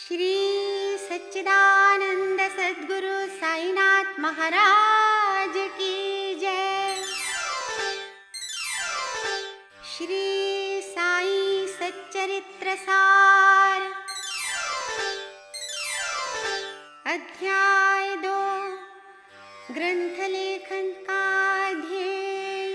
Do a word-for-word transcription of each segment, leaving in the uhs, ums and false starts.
श्री सच्चिदानंद सद्गुरु साईनाथ महाराज की जय। श्री साई सच्चरित्र सार अध्याय दो ग्रंथ लेखन का ध्येय।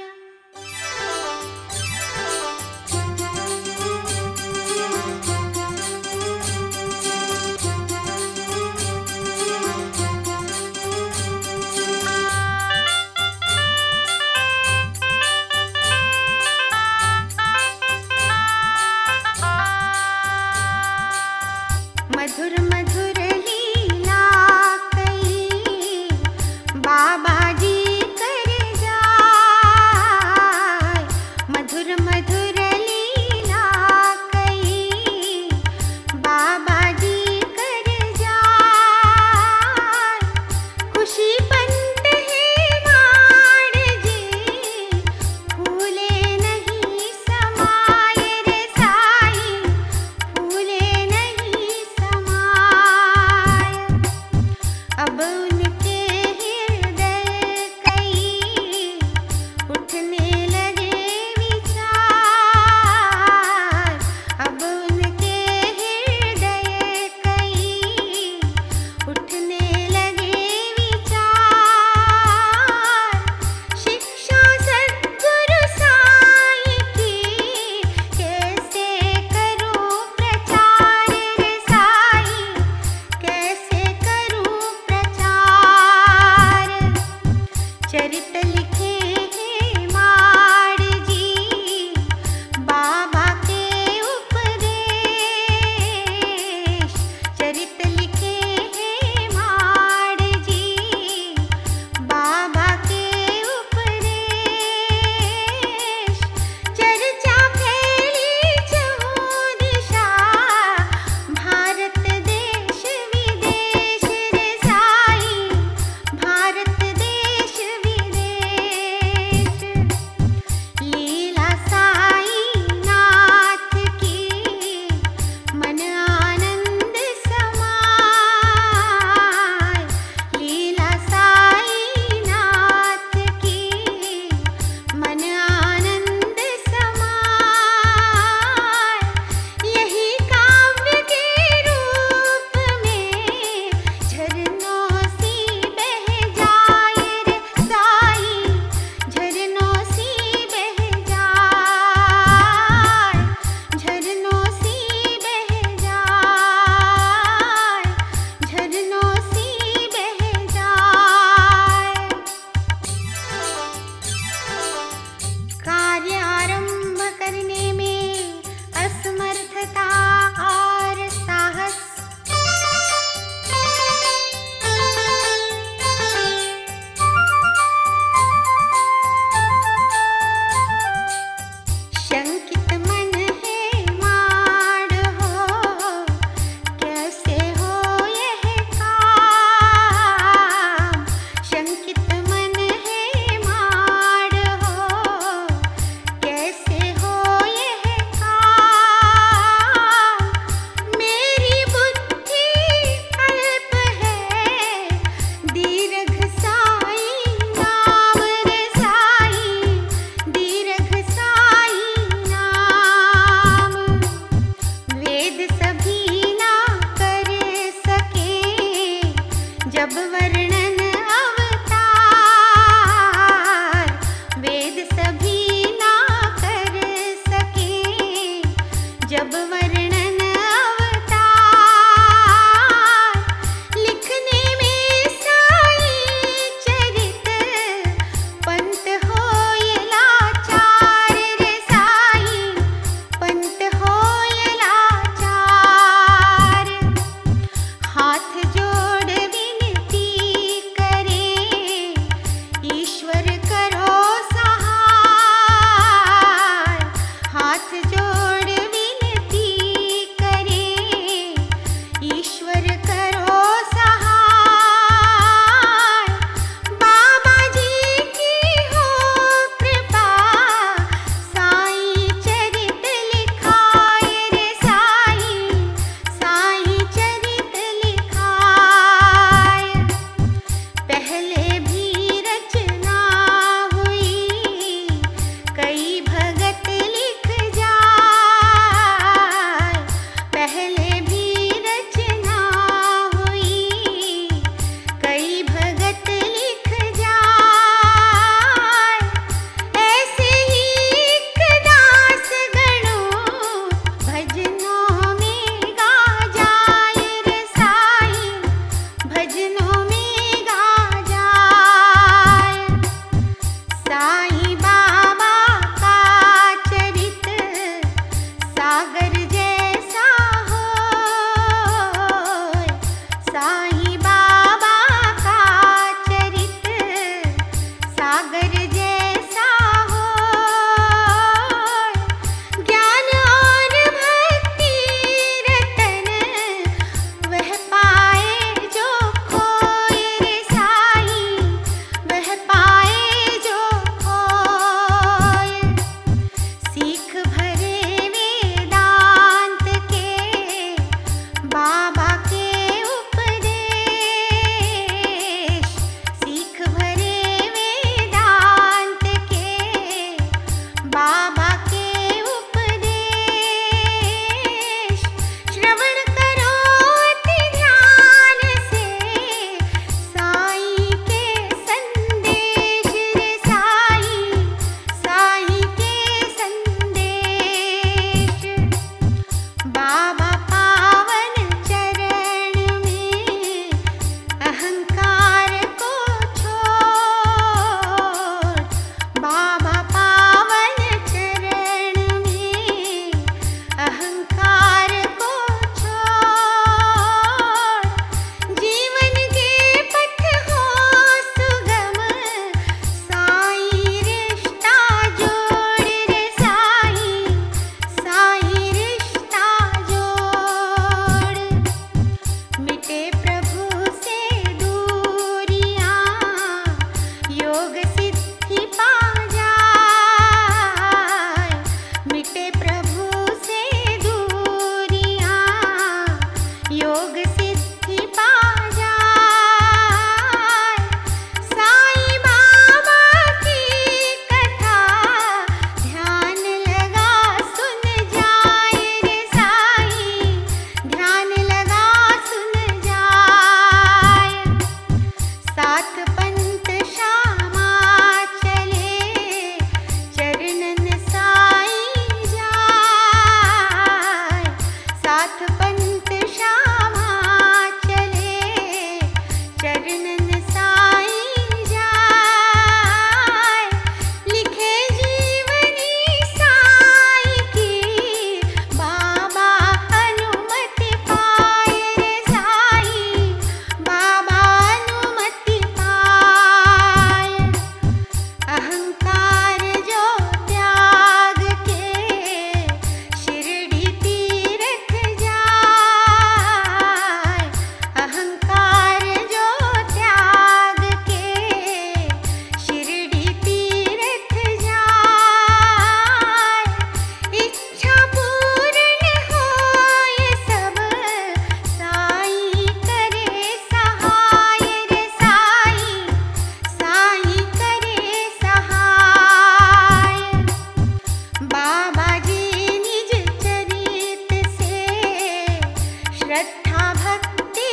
श्रद्धा भक्ति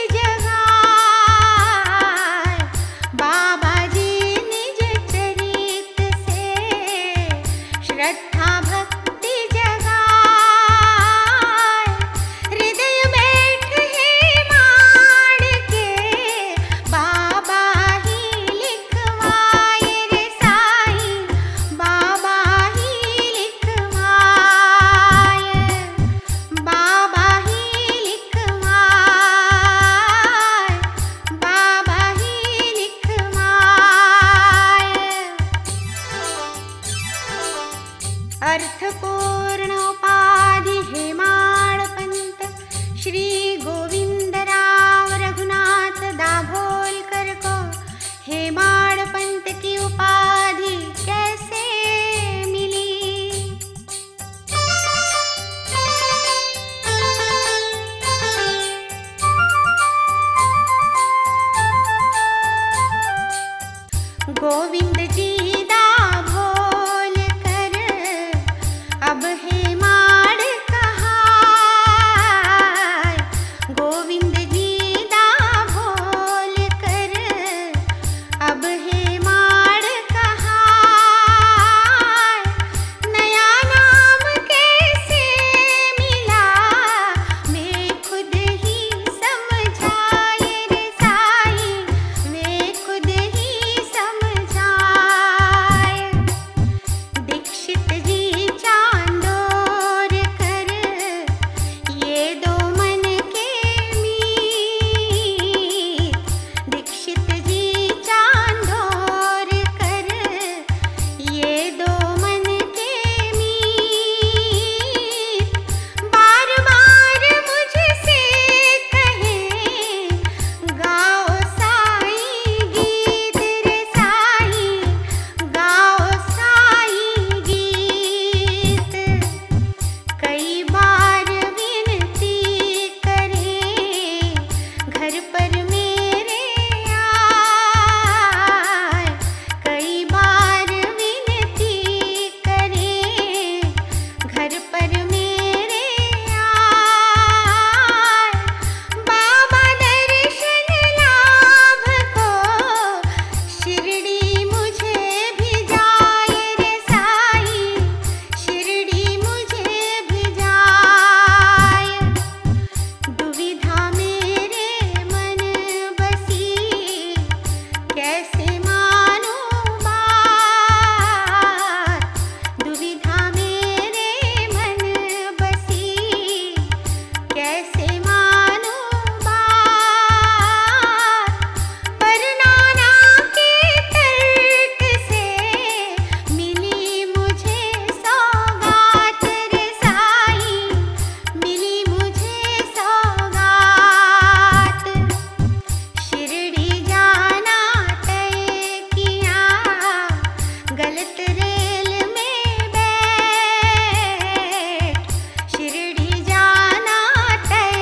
जगाए बाबा जी निज चरित से। श्रद्धा भक्ति जगाए हृदय बैठ है माड़ के बाबा ही लिखवाए रे साईं, बाबा ही लिखवाए, बाबा ही लिखवाए, बाबा ही लिखवाए। अर्थपूर्ण उपाधि हेमाड़ पंत श्री गोविंदराव रघुनाथ दाभोलकर को हेमाड़ पंत की उपाधि कैसे मिली? गोविंद जी दाभोलकर अब हेमाड़ कहाए। गोविंद जी दाभोलकर अब हेमाड़ कहाए। नया नाम कैसे मिला मैं खुद ही समझाए रे साईं, मैं खुद ही समझाए। दीक्षित जी चांदोर कर ये दो मन के मीत। दीक्षित जी चांदोर कर ये दो मन के मीत। बार बार मुझसे कहें गाओ साईं गीत रे साईं, गाओ साईं गीत। कई बार विनती करें घर पर मेरे आए। कई बार विनती करें घर पर मेरे आए। बाबा दर्शन लाभ को शिरडी मुझे भी जाए रे साईं, शिरडी मुझे भी जाए। दुविधा मेरे मन बसी कैसे मानूं बात। दुविधा मेरे मन बसी कैसे मानूं बात। पर नाना के तर्क से मिली मुझे सौगात रे साईं, मिली मुझे सौगात। शिरडी जाना तय किया गलत रेल में बैठ। शिरडी जाना तय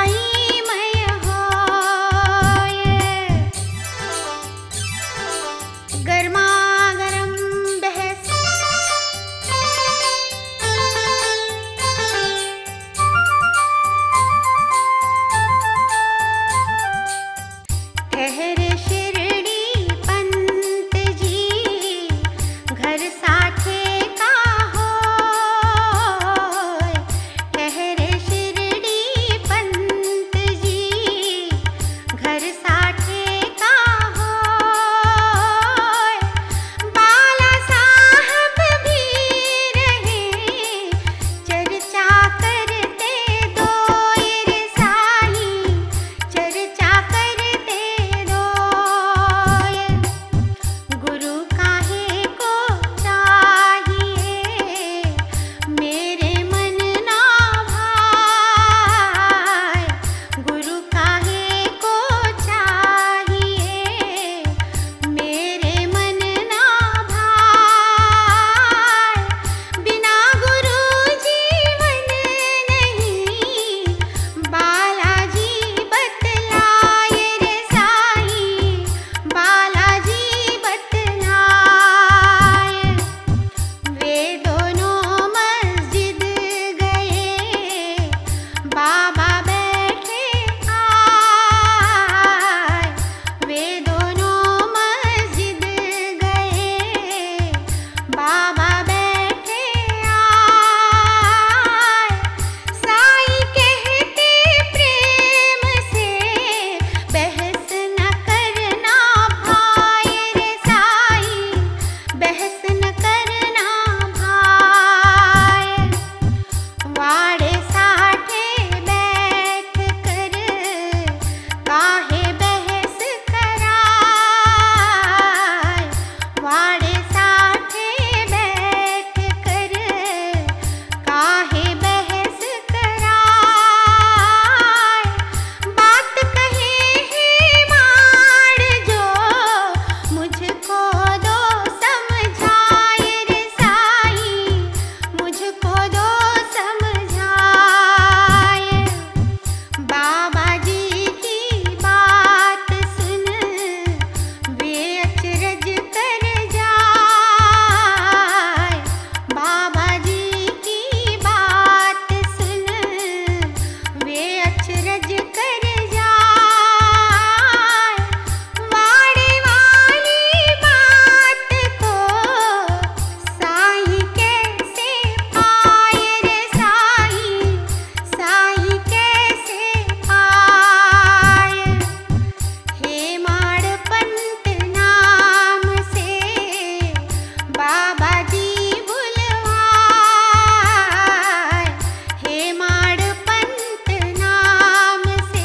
साई मय होय। गर्मा गरम बहस ठहरे शिरडी पंत जी, घर साठे का होय। ठहरे शिरडी पंत जी, घर साठे का होय। बाला साहब भी रहे, चर्चा करते दोय रे साई, चर्चा करते दोय। गुरु काहे को चाहिए, मेरे मन ना भाए। गुरु काहे को चाहिए, मेरे मन ना भाए। बिना गुरु जीवन नहीं, बालाजी बतलाए रे साई, बालाजी बतलाए। वे दोनों मस्जिद गए, बाबा बैठे आए। वे दोनों मस्जिद गए, बाबा बैठे आए। साई कहते प्रेम से, बहस न करना भाई रे साई, बहस न करना भाई। वाड़े साठे बैठ कर काहे बहस कराए। वाड़े साठे बैठ कर काहे बहस कराए। बात कहे है माड़ जो, मुझको दो समझाए रे साई, मुझको दो समझाए। बाबा जी की बात सुन वे अचरज कर जाए। बाबा जी की बात सुन वे अचरज कर जाए। वाड़े वाली बात को साई कैसे पाए रे साई, साई कैसे पाए। हेमाड़ पंत नाम से बाबा जी बुलवाए। हेमाड़ पंत नाम से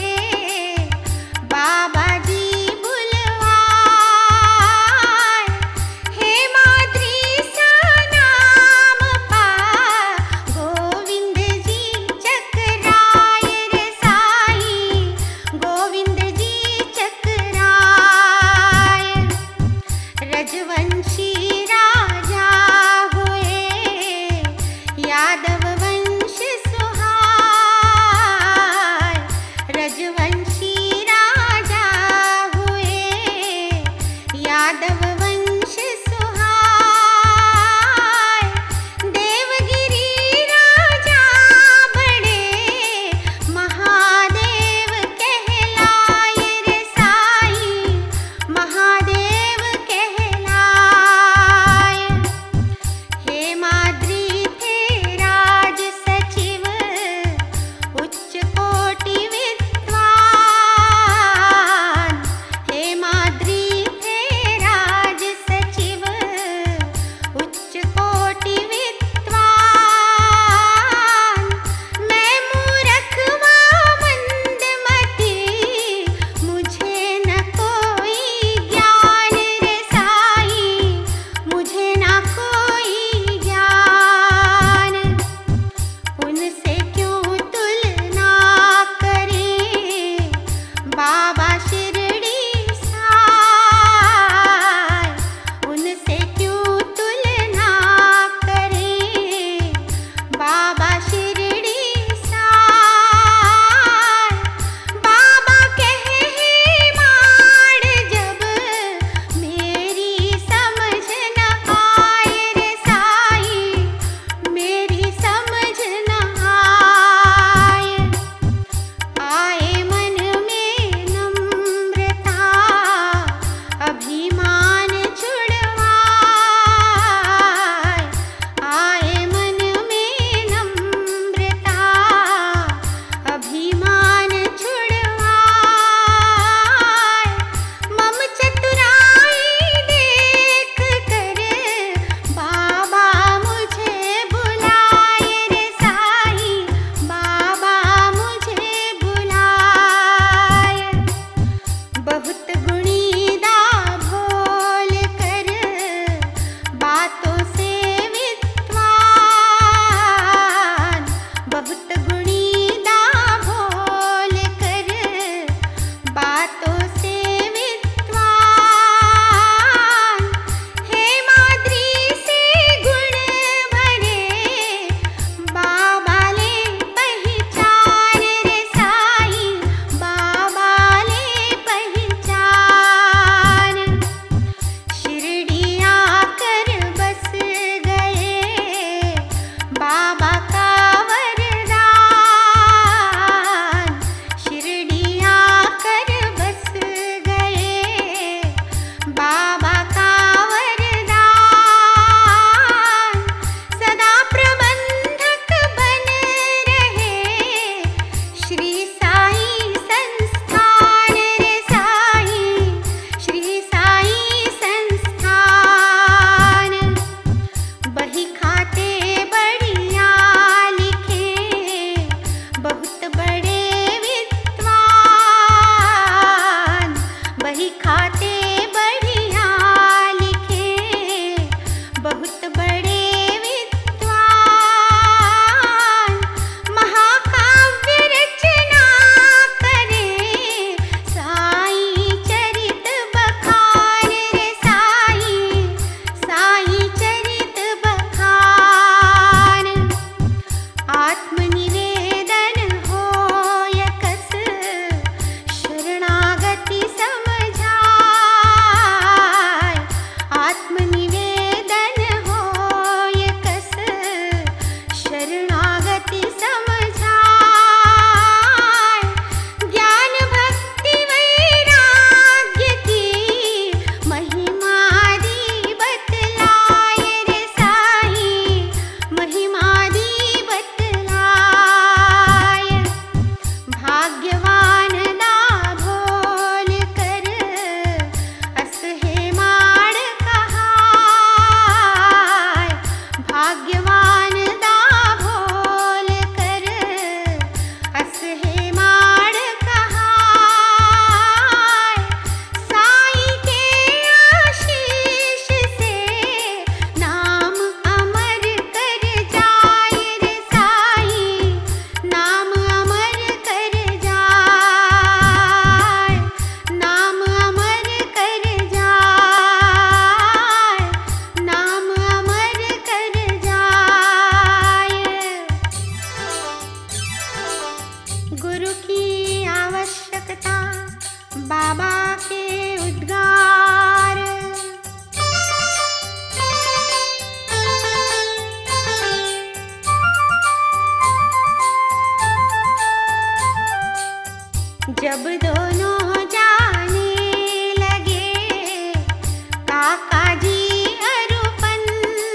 जब दोनों जाने लगे काका जी अरूपन,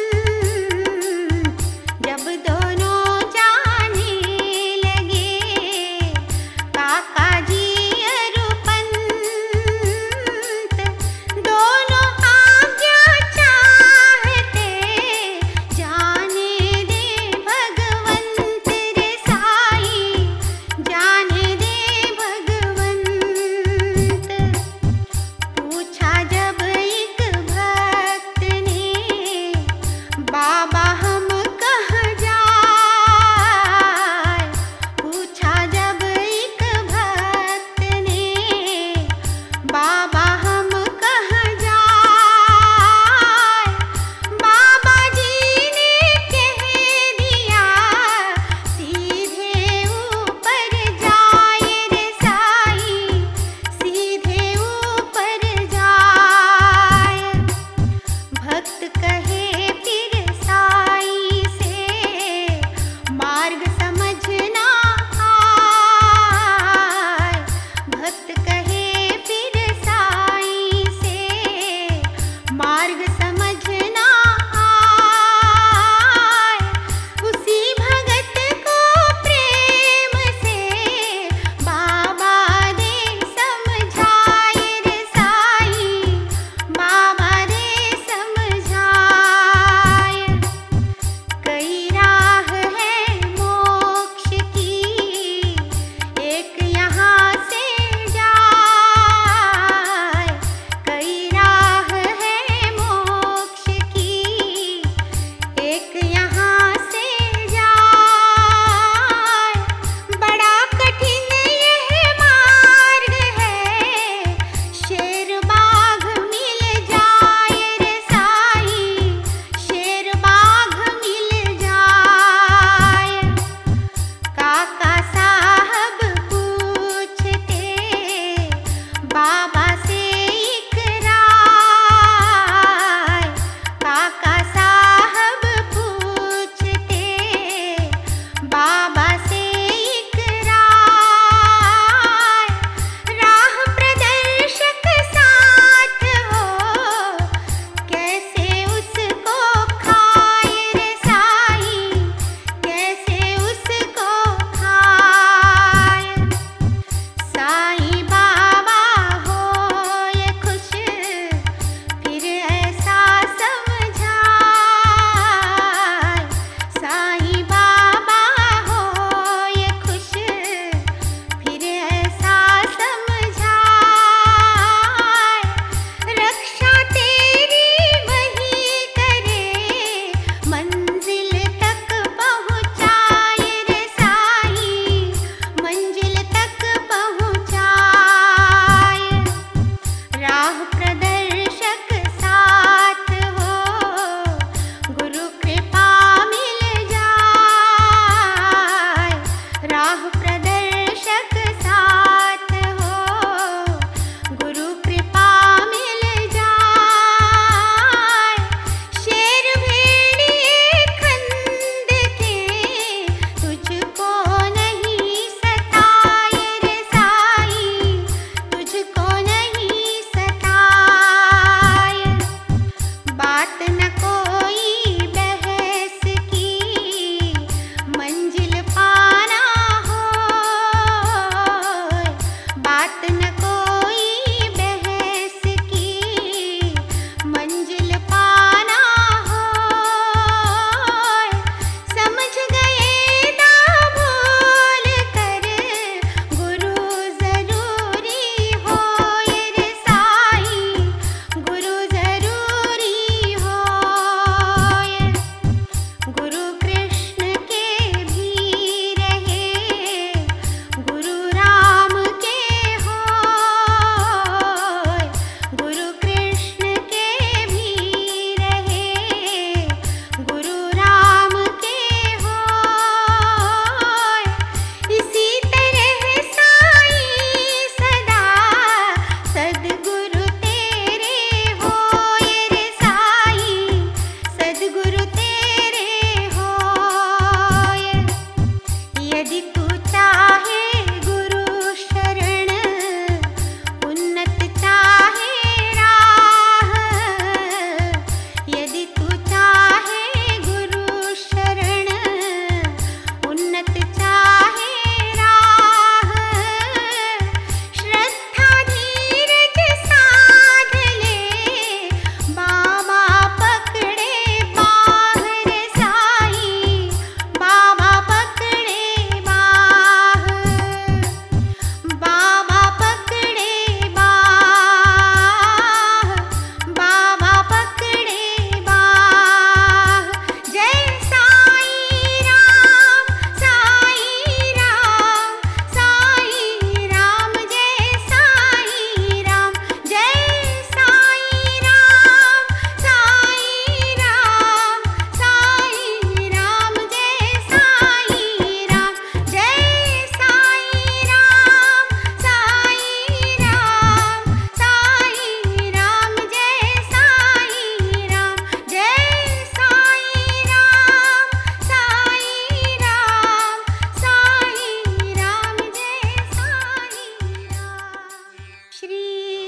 जब दोनों जाने लगे काका जी अरूपन, दोनों आज्ञा चाहते जाने दे भगवंत रे साईं, जाने दे भगवंत।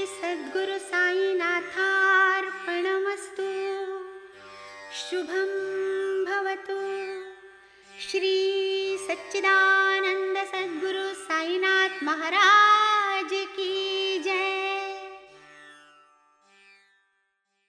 सद्गुरु साईनाथार्पणमस्तु। शुभं भवतु। श्री सच्चिदानंद सद्गुरु साईनाथ महाराज